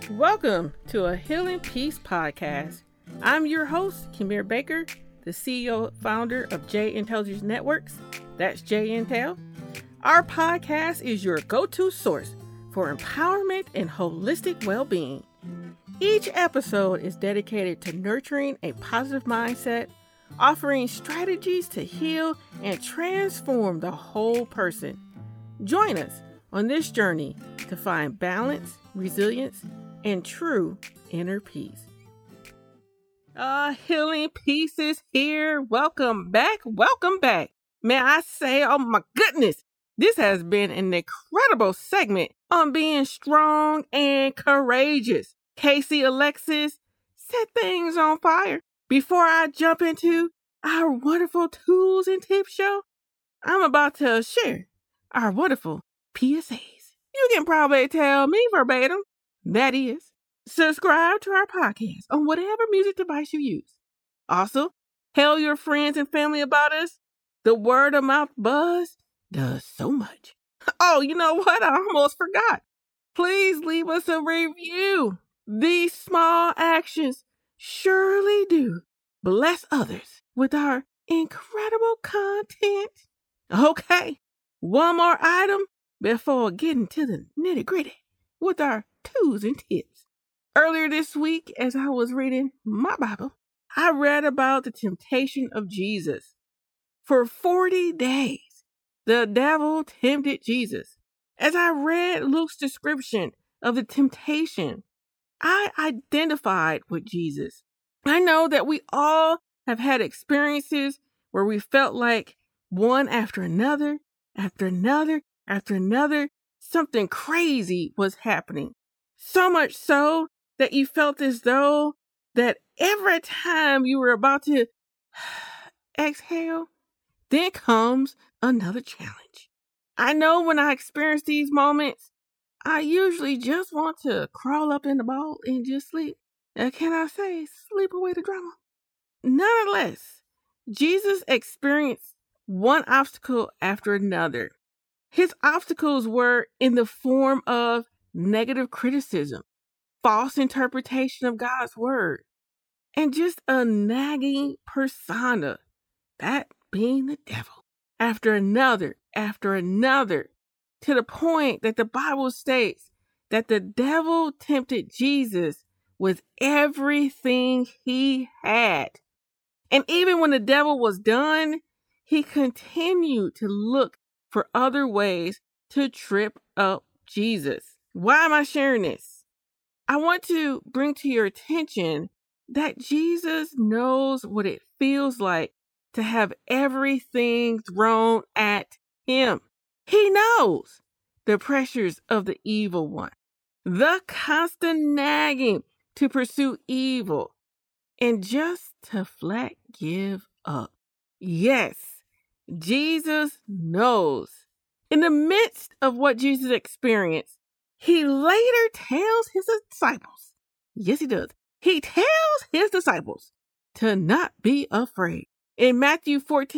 Welcome to a Healing Peace podcast. I'm your host, Kimir Baker, the CEO and founder of J Intelligence Networks. That's J Intel. Our podcast is your go-to source for empowerment and holistic well-being. Each episode is dedicated to nurturing a positive mindset, offering strategies to heal and transform the whole person. Join us on this journey to find balance, resilience, and true inner peace. Healing Peace is here. Welcome back. Welcome back. May I say, oh my goodness, this has been an incredible segment on being strong and courageous. Casey Alexis set things on fire. Before I jump into our wonderful tools and tips show, I'm about to share our wonderful PSAs. You can probably tell me verbatim. That is, subscribe to our podcast on whatever music device you use. Also, tell your friends and family about us. The word of mouth buzz does so much. Oh, you know what? I almost forgot. Please leave us a review. These small actions surely do bless others with our incredible content. Okay, one more item before getting to the nitty-gritty with our tools and tips. Earlier this week, as I was reading my Bible, I read about the temptation of Jesus. For 40 days, the devil tempted Jesus. As I read Luke's description of the temptation, I identified with Jesus. I know that we all have had experiences where we felt like one after another, something crazy was happening. So much so that you felt as though that every time you were about to exhale, then comes another challenge. I know when I experience these moments, I usually just want to crawl up in the ball and just sleep. Can I say, sleep away the drama? Nonetheless, Jesus experienced one obstacle after another. His obstacles were in the form of negative criticism, false interpretation of God's word, and just a nagging persona, that being the devil, after another, to the point that the Bible states that the devil tempted Jesus with everything he had. And even when the devil was done, he continued to look for other ways to trip up Jesus. Why am I sharing this? I want to bring to your attention that Jesus knows what it feels like to have everything thrown at him. He knows the pressures of the evil one, the constant nagging to pursue evil, and just to flat give up. Yes, Jesus knows. In the midst of what Jesus experienced, he later tells his disciples, yes he does, he tells his disciples to not be afraid. In Matthew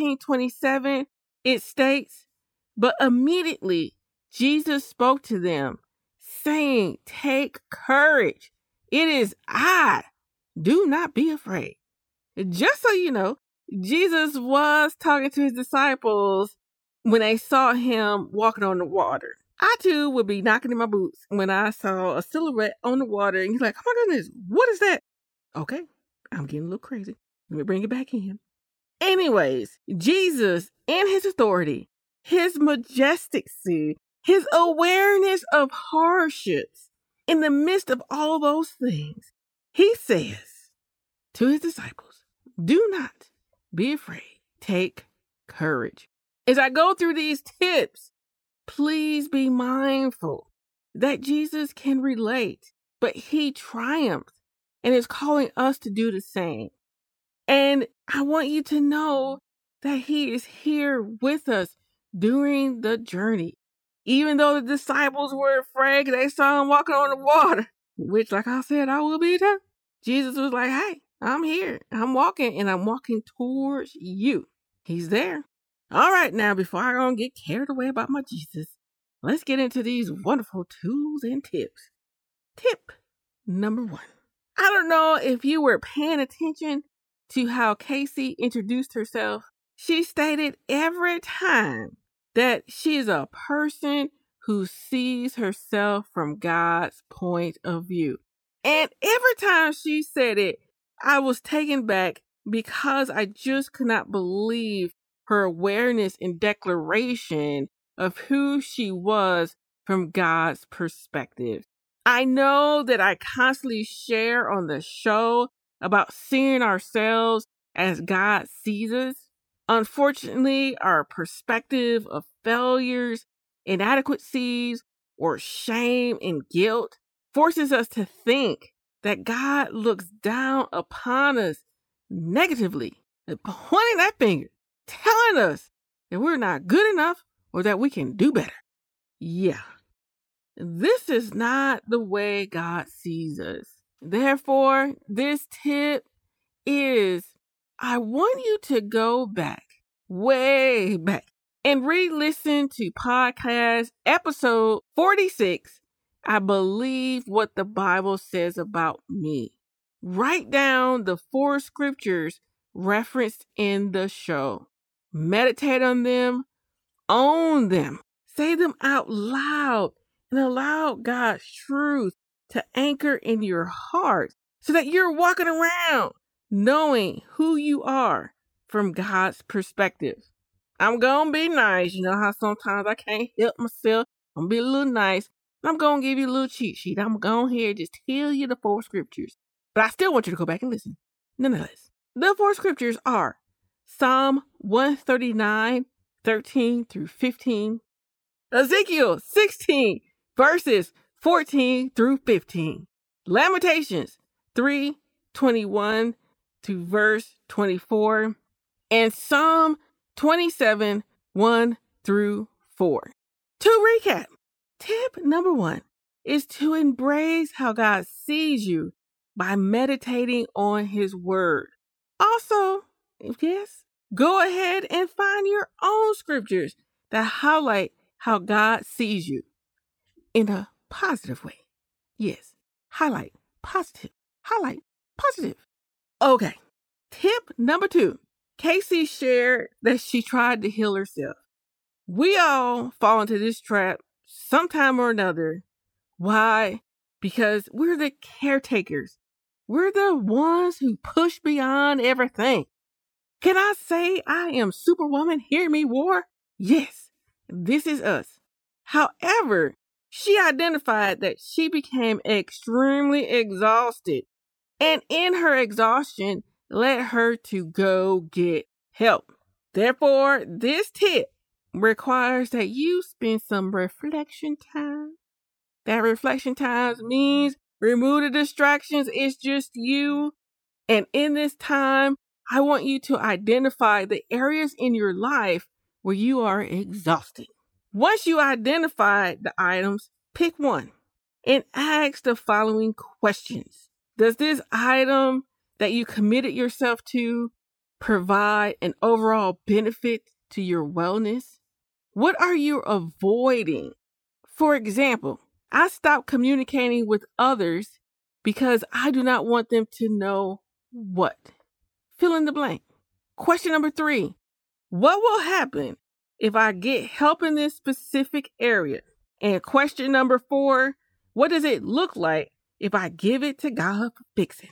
14:27, it states, but immediately Jesus spoke to them, saying, take courage. It is I. Do not be afraid. Just so you know, Jesus was talking to his disciples when they saw him walking on the water. I too would be knocking in my boots when I saw a silhouette on the water and he's like, oh my goodness, what is that? Okay, I'm getting a little crazy. Let me bring it back in. Anyways, Jesus and his authority, his majesty, his awareness of hardships, in the midst of all those things, he says to his disciples, do not be afraid. Take courage. As I go through these tips, please be mindful that Jesus can relate, but he triumphed and is calling us to do the same. And I want you to know that he is here with us during the journey. Even though the disciples were afraid, they saw him walking on the water, which, like I said, I will be too. Jesus was like, hey, I'm here. I'm walking, and I'm walking towards you. He's there. All right, now, before I go and get carried away about my Jesus, let's get into these wonderful tools and tips. Tip number 1. I don't know if you were paying attention to how Casey introduced herself. She stated every time that she is a person who sees herself from God's point of view. And every time she said it, I was taken back because I just could not believe her awareness and declaration of who she was from God's perspective. I know that I constantly share on the show about seeing ourselves as God sees us. Unfortunately, our perspective of failures, inadequacies, or shame and guilt forces us to think that God looks down upon us negatively, pointing that finger, telling us that we're not good enough or that we can do better. Yeah, this is not the way God sees us. Therefore, this tip is I want you to go back, way back, and re-listen to podcast episode 46, I Believe What the Bible Says About Me. Write down the 4 scriptures referenced in the show. Meditate on them, own them, say them out loud, and allow God's truth to anchor in your heart so that you're walking around knowing who you are from God's perspective. I'm going to be nice. You know how sometimes I can't help myself. I'm going to be a little nice. I'm going to give you a little cheat sheet. I'm going to here just tell you the 4 scriptures. But I still want you to go back and listen. Nonetheless, the 4 scriptures are Psalm 139, 13 through 15, Ezekiel 16, verses 14 through 15, Lamentations 3, 21 to verse 24, and Psalm 27, 1 through 4. To recap, tip number 1 is to embrace how God sees you by meditating on His Word. Also, yes, go ahead and find your own scriptures that highlight how God sees you in a positive way. Yes, highlight positive. Highlight positive. Okay, tip number 2. Casey shared that she tried to heal herself. We all fall into this trap sometime or another. Why? Because we're the caretakers. We're the ones who push beyond everything. Can I say I am Superwoman? Hear me, war? Yes, this is us. However, she identified that she became extremely exhausted, and in her exhaustion led her to go get help. Therefore, this tip requires that you spend some reflection time. That reflection time means remove the distractions. It's just you. And in this time, I want you to identify the areas in your life where you are exhausted. Once you identify the items, pick one and ask the following questions. Does this item that you committed yourself to provide an overall benefit to your wellness? What are you avoiding? For example, I stopped communicating with others because I do not want them to know what. Fill in the blank. Question number 3. What will happen if I get help in this specific area? And question number 4. What does it look like if I give it to God for fixing?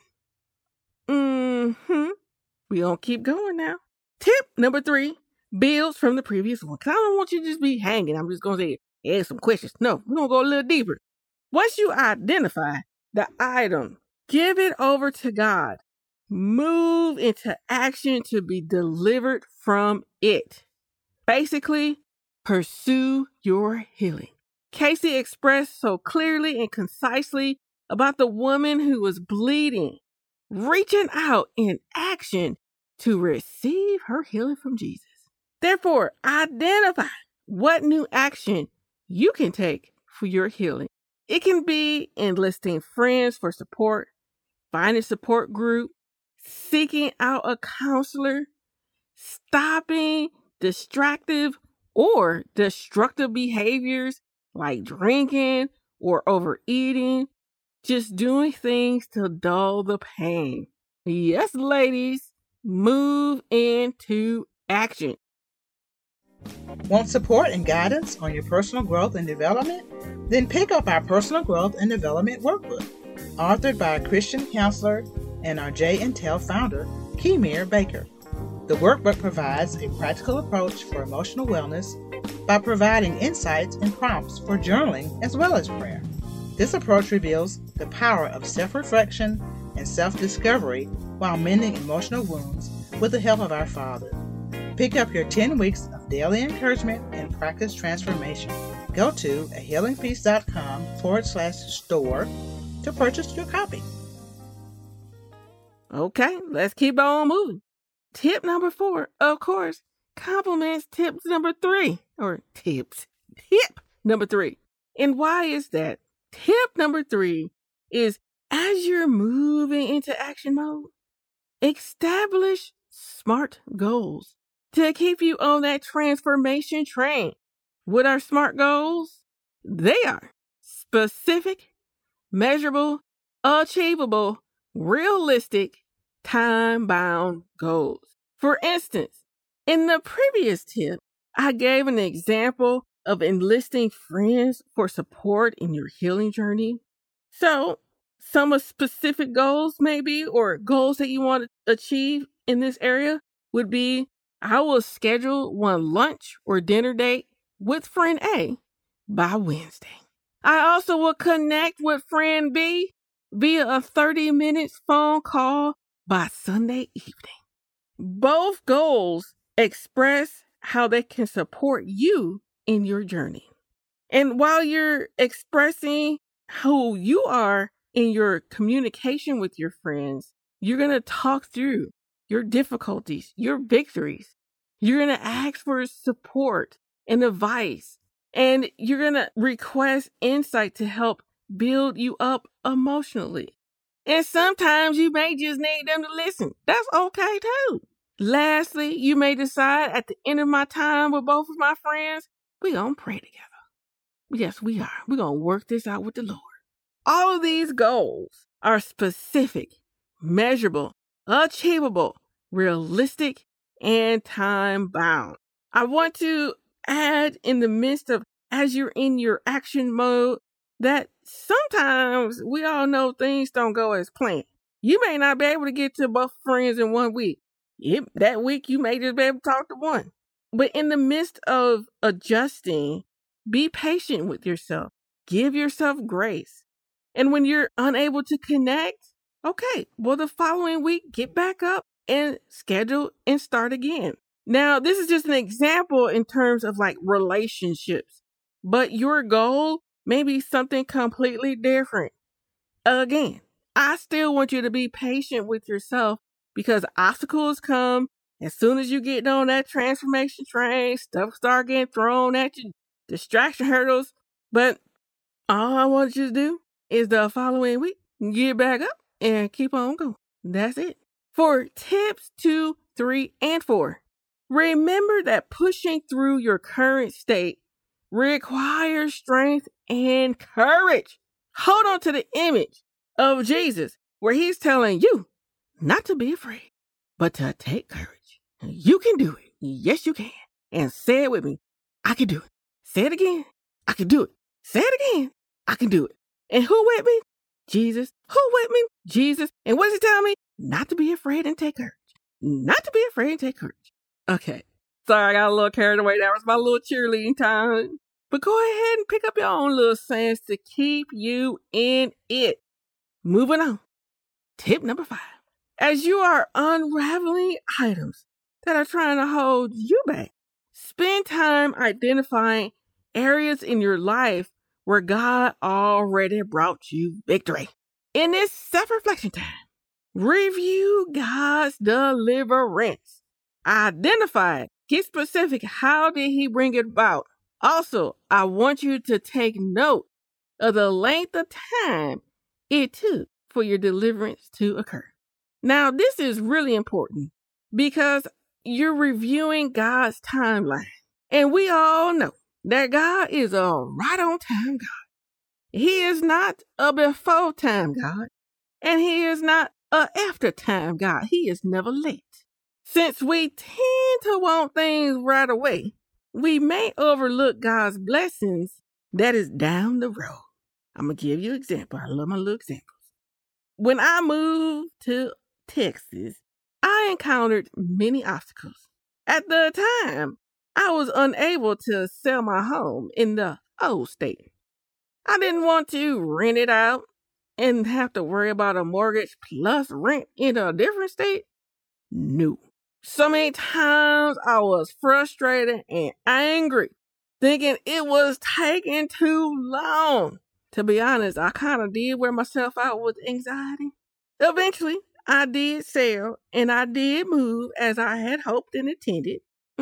We gonna keep going now. Tip number 3 builds from the previous one. Cause I don't want you to just be hanging. I'm just gonna say, ask some questions. No, we're gonna go a little deeper. Once you identify the item, give it over to God. Move into action to be delivered from it. Basically, pursue your healing. Casey expressed so clearly and concisely about the woman who was bleeding, reaching out in action to receive her healing from Jesus. Therefore, identify what new action you can take for your healing. It can be enlisting friends for support, finding a support group, seeking out a counselor, stopping distractive or destructive behaviors like drinking or overeating, just doing things to dull the pain. Yes, ladies, move into action. Want support and guidance on your personal growth and development? Then pick up our Personal Growth and Development Workbook, authored by a Christian counselor and our J&Tel founder, Kemir Baker. The workbook provides a practical approach for emotional wellness by providing insights and prompts for journaling as well as prayer. This approach reveals the power of self-reflection and self-discovery while mending emotional wounds with the help of our Father. Pick up your 10 weeks of daily encouragement and practice transformation. Go to ahealingpeace.com/store to purchase your copy. Okay, let's keep on moving. Tip number 4, of course, complements tip number 3. Tip number 3. And why is that? Tip number 3 is, as you're moving into action mode, establish SMART goals to keep you on that transformation train. What are SMART goals? They are specific, measurable, achievable, realistic, time-bound goals. For instance, in the previous tip, I gave an example of enlisting friends for support in your healing journey. So, some of specific goals maybe, or goals that you want to achieve in this area would be, I will schedule one lunch or dinner date with friend A by Wednesday. I also will connect with friend B via a 30-minute phone call by Sunday evening. Both goals express how they can support you in your journey. And while you're expressing who you are in your communication with your friends, you're going to talk through your difficulties, your victories. You're going to ask for support and advice, and you're going to request insight to help build you up emotionally. And sometimes you may just need them to listen. That's okay too. Lastly, you may decide at the end of my time with both of my friends, we're going to pray together. Yes, we are. We're going to work this out with the Lord. All of these goals are specific, measurable, achievable, realistic, and time-bound. I want to add in the midst of, as you're in your action mode, that sometimes we all know things don't go as planned. You may not be able to get to both friends in 1 week. That week, you may just be able to talk to one. But in the midst of adjusting, be patient with yourself. Give yourself grace. And when you're unable to connect, okay, well, the following week, get back up and schedule and start again. Now, this is just an example in terms of like relationships, but your goal may be something completely different. Again, I still want you to be patient with yourself because obstacles come. As soon as you get on that transformation train, stuff start getting thrown at you, distraction hurdles. But all I want you to do is the following week, get back up and keep on going. That's it. For tips 2, 3, and 4, remember that pushing through your current state requires strength and courage. Hold on to the image of Jesus where he's telling you not to be afraid, but to take courage. You can do it. Yes, you can. And say it with me. I can do it. Say it again. I can do it. Say it again. I can do it. And who with me? Jesus. Who with me? Jesus. And what does he tell me? Not to be afraid and take courage. Not to be afraid and take courage. Okay. Sorry, I got a little carried away. That was my little cheerleading time. But go ahead and pick up your own little sayings to keep you in it. Moving on. Tip number 5. As you are unraveling items that are trying to hold you back, spend time identifying areas in your life where God already brought you victory. In this self-reflection time, review God's deliverance. Identify it. Get specific. How did he bring it about? Also, I want you to take note of the length of time it took for your deliverance to occur. Now, this is really important because you're reviewing God's timeline. And we all know that God is a right on time God. He is not a before time God, and he is not a after time God. He is never late. Since we tend to want things right away, we may overlook God's blessings that is down the road. I'm going to give you an example. I love my little examples. When I moved to Texas, I encountered many obstacles. At the time, I was unable to sell my home in the old state. I didn't want to rent it out and have to worry about a mortgage plus rent in a different state. No. So many times I was frustrated and angry, thinking it was taking too long. To be honest, I kind of did wear myself out with anxiety. Eventually, I did sell and I did move as I had hoped and intended.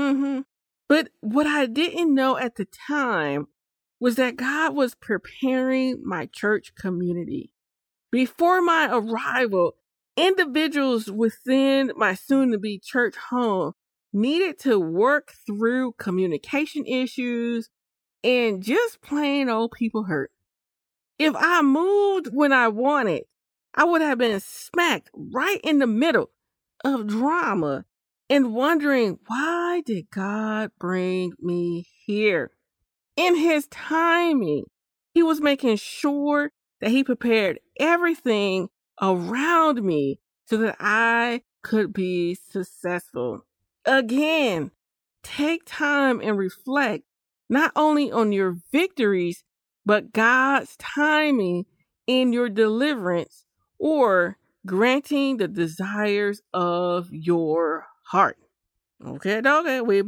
But what I didn't know at the time was that God was preparing my church community. Before my arrival, individuals within my soon-to-be church home needed to work through communication issues and just plain old people hurt. If I moved when I wanted, I would have been smacked right in the middle of drama and wondering, why did God bring me here? In his timing, he was making sure that he prepared everything around me so that I could be successful. Again, take time and reflect not only on your victories, but God's timing in your deliverance or granting the desires of your heart. Okay, we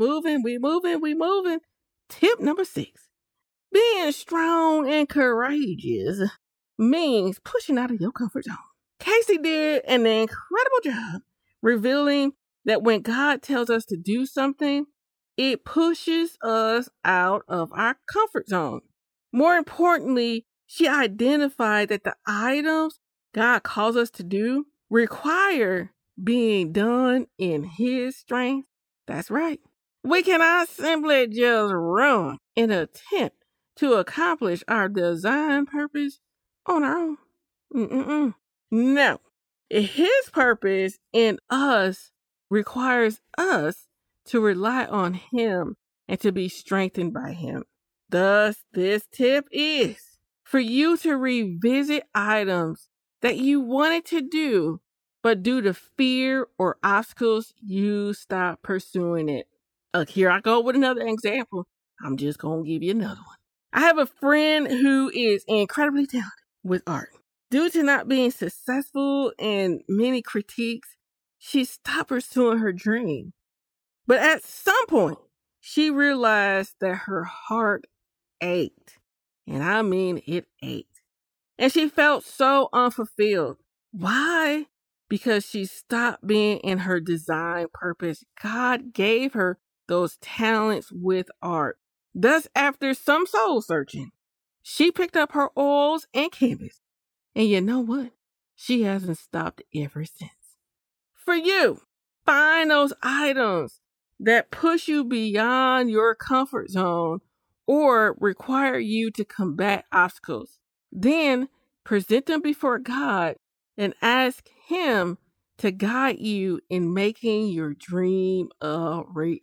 moving. Tip number 6. Being strong and courageous means pushing out of your comfort zone. Casey did an incredible job revealing that when God tells us to do something, it pushes us out of our comfort zone. More importantly, she identified that the items God calls us to do require being done in his strength. That's right. We cannot simply just run in an attempt to accomplish our design purpose on our own. No. His purpose in us requires us to rely on him and to be strengthened by him. Thus, this tip is for you to revisit items that you wanted to do, but due to fear or obstacles, you stop pursuing it. Here I go with another example. I'm just going to give you another one. I have a friend who is incredibly talented with art. Due to not being successful and many critiques, she stopped pursuing her dream. But at some point, she realized that her heart ached. And I mean it ached. And she felt so unfulfilled. Why? Because she stopped being in her design purpose. God gave her those talents with art. Thus, after some soul searching, she picked up her oils and canvas. And you know what? She hasn't stopped ever since. For you, find those items that push you beyond your comfort zone or require you to combat obstacles. Then present them before God and ask him to guide you in making your dream a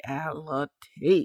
reality.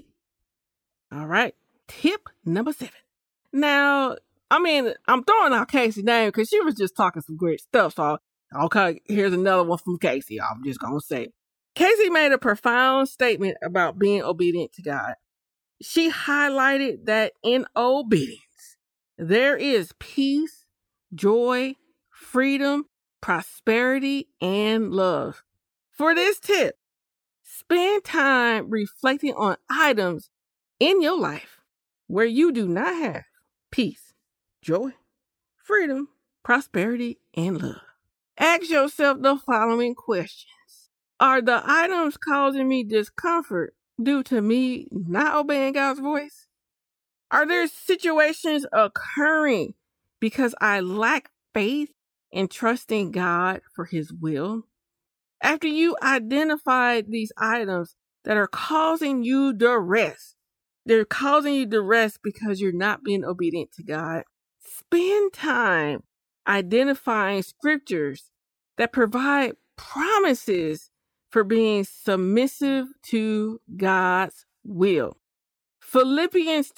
All right. Tip number 7. Now, I'm throwing out Casey's name because she was just talking some great stuff. So, okay, here's another one from Casey. I'm just going to say. Casey made a profound statement about being obedient to God. She highlighted that in obedience, there is peace, joy, freedom, prosperity, and love. For this tip, spend time reflecting on items in your life where you do not have peace, joy, freedom, prosperity, and love. Ask yourself the following questions. Are the items causing me discomfort due to me not obeying God's voice? Are there situations occurring because I lack faith and trusting God for his will? After you identify these items that are causing you duress, they're causing you duress because you're not being obedient to God. Spend time identifying scriptures that provide promises for being submissive to God's will. Philippians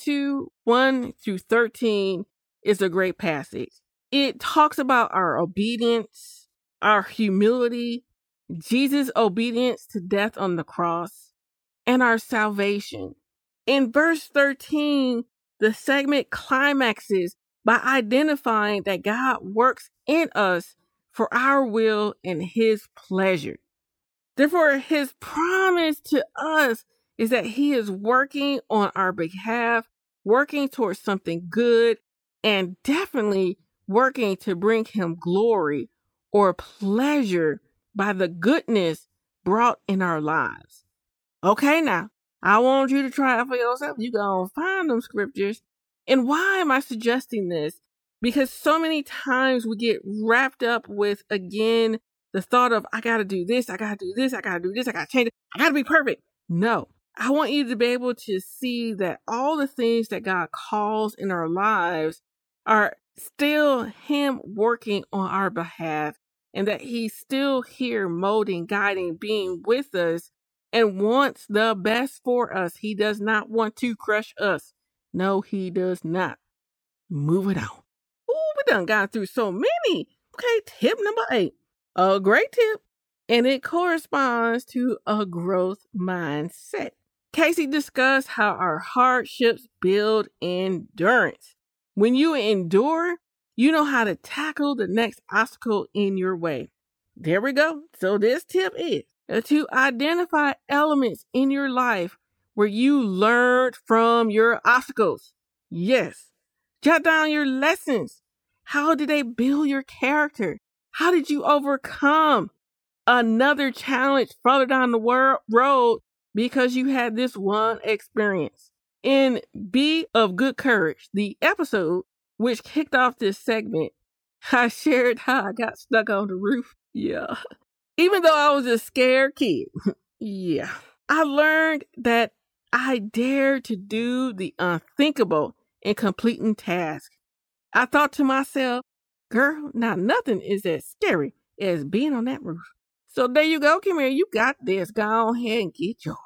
2:1-13 is a great passage. It talks about our obedience, our humility, Jesus' obedience to death on the cross, and our salvation. In verse 13, the segment climaxes by identifying that God works in us for our will and His pleasure. Therefore, His promise to us is that He is working on our behalf, working towards something good, and definitely working to bring Him glory or pleasure by the goodness brought in our lives. Okay, now, I want you to try it for yourself. You go find them scriptures. And why am I suggesting this? Because so many times we get wrapped up with, again, the thought of, I got to do this, I got to do this, I got to do this, I got to change it, I got to be perfect. No, I want you to be able to see that all the things that God calls in our lives are still Him working on our behalf, and that He's still here molding, guiding, being with us, and wants the best for us. He does not want to crush us. No, He does not. Move it on. Ooh, we done got through so many. Okay, tip number 8. A great tip, and it corresponds to a growth mindset. Casey discussed how our hardships build endurance. When you endure, you know how to tackle the next obstacle in your way. There we go. So this tip is to identify elements in your life where you learned from your obstacles. Yes. Jot down your lessons. How did they build your character? How did you overcome another challenge further down the road because you had this one experience? In Be of Good Courage, the episode which kicked off this segment, I shared how I got stuck on the roof. Yeah. Even though I was a scared kid. Yeah. I learned that I dared to do the unthinkable in completing tasks. I thought to myself, girl, now nothing is as scary as being on that roof. So there you go. Come here. You got this. Go ahead and get yours.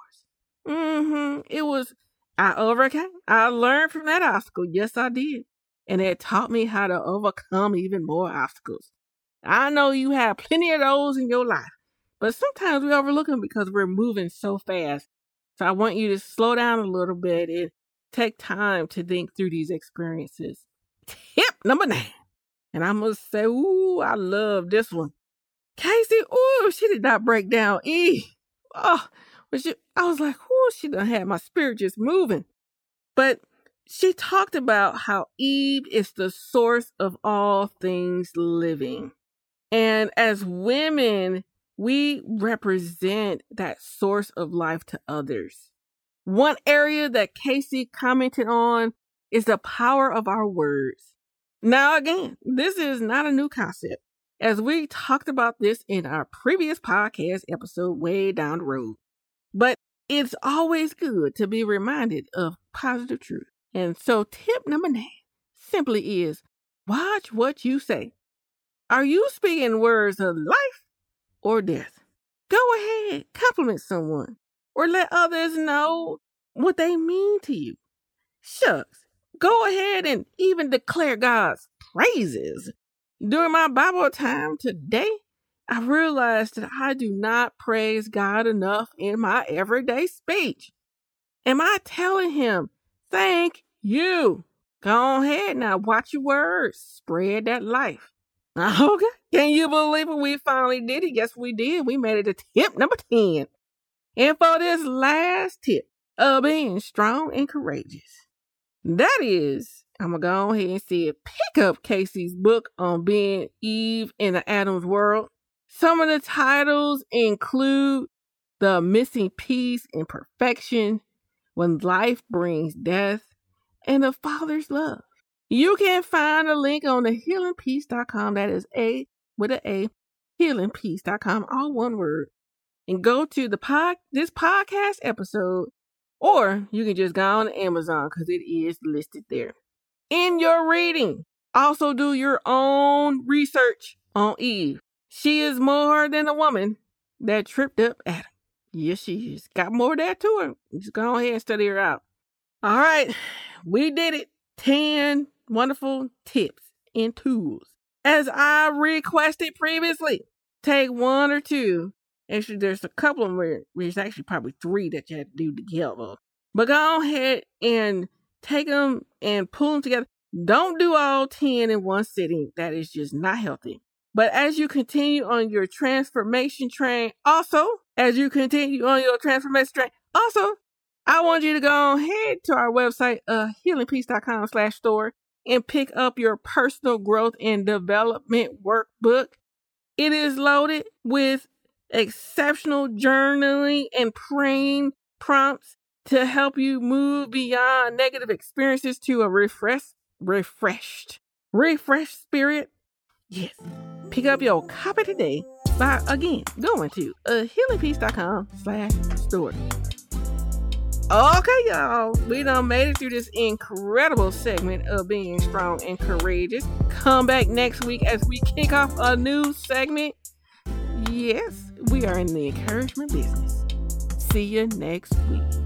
I overcame. I learned from that obstacle. Yes, I did. And it taught me how to overcome even more obstacles. I know you have plenty of those in your life, but sometimes we overlook them because we're moving so fast. So I want you to slow down a little bit and take time to think through these experiences. Tip number 9. And I must say, ooh, I love this one. Casey, ooh, she did not break down Eve. Oh, I was like, ooh, she done had my spirit just moving. But she talked about how Eve is the source of all things living. And as women, we represent that source of life to others. One area that Casey commented on is the power of our words. Now, again, this is not a new concept, as we talked about this in our previous podcast episode way down the road. But it's always good to be reminded of positive truth. And so tip number 9 simply is, watch what you say. Are you speaking words of life or death? Go ahead, compliment someone, or let others know what they mean to you. Shucks, go ahead and even declare God's praises. During my Bible time today, I realized that I do not praise God enough in my everyday speech. Am I telling Him, thank you? Go ahead now, watch your words, spread that life. Okay, can you believe it? We finally did it. Yes, we did. We made it to tip number 10. And for this last tip of being strong and courageous, that is, I'm going to go ahead and say, pick up Casey's book on being Eve in the Adam's world. Some of the titles include The Missing Piece in Perfection, When Life Brings Death, and The Father's Love. You can find a link on the healingpeace.com. That is A with an A, healingpeace.com, all one word. And go to this podcast episode, or you can just go on Amazon because it is listed there. In your reading, Also do your own research on Eve. She is more than a woman that tripped up Adam. Yes, she is. Got more of that to her. Just go ahead and study her out. All right, we did it. 10 wonderful tips and tools. As I requested previously, take 1 or 2. Actually, there's a couple of them where there's actually probably 3 that you have to do together. But go ahead and take them and pull them together. Don't do all 10 in one sitting. That is just not healthy. But as you continue on your transformation train, also, I want you to go ahead to our website, healingpeace.com/store, and pick up your personal growth and development workbook. It is loaded with exceptional journaling and praying prompts to help you move beyond negative experiences to a refreshed spirit. Yes. Pick up your copy today by, again, going to healingpeace.com/store. Okay, y'all. We done made it through this incredible segment of being strong and courageous. Come back next week as we kick off a new segment. Yes, we are in the encouragement business. See you next week.